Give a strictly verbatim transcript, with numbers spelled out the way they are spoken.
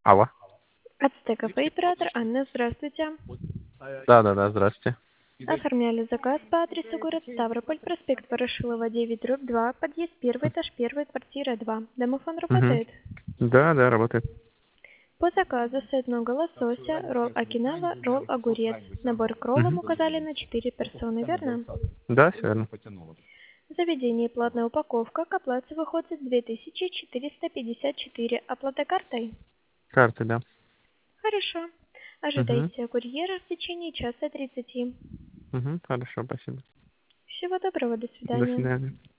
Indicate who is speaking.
Speaker 1: Алло.
Speaker 2: Ацтеков и оператор Анна, здравствуйте.
Speaker 1: Да, да, да, здравствуйте.
Speaker 2: Оформляли заказ по адресу город Ставрополь, проспект Ворошилова, девять, дробь два, подъезд первый, этаж первый, квартира два. Домофон
Speaker 1: Угу.
Speaker 2: работает.
Speaker 1: Да, да, работает.
Speaker 2: По заказу сет нога лосося, ролл окинава, ролл огурец. Набор к роллам
Speaker 1: Угу.
Speaker 2: указали на четыре персоны, верно?
Speaker 1: Да, все верно.
Speaker 2: Заведение платная упаковка, к оплате выходит две тысячи четыреста пятьдесят четыре. Оплата картой?
Speaker 1: Карты, да.
Speaker 2: Хорошо.
Speaker 1: Угу.
Speaker 2: Ожидайте курьера в течение часа тридцати.
Speaker 1: Угу. Хорошо, спасибо.
Speaker 2: Всего доброго, до
Speaker 1: До
Speaker 2: свидания.
Speaker 1: свидания.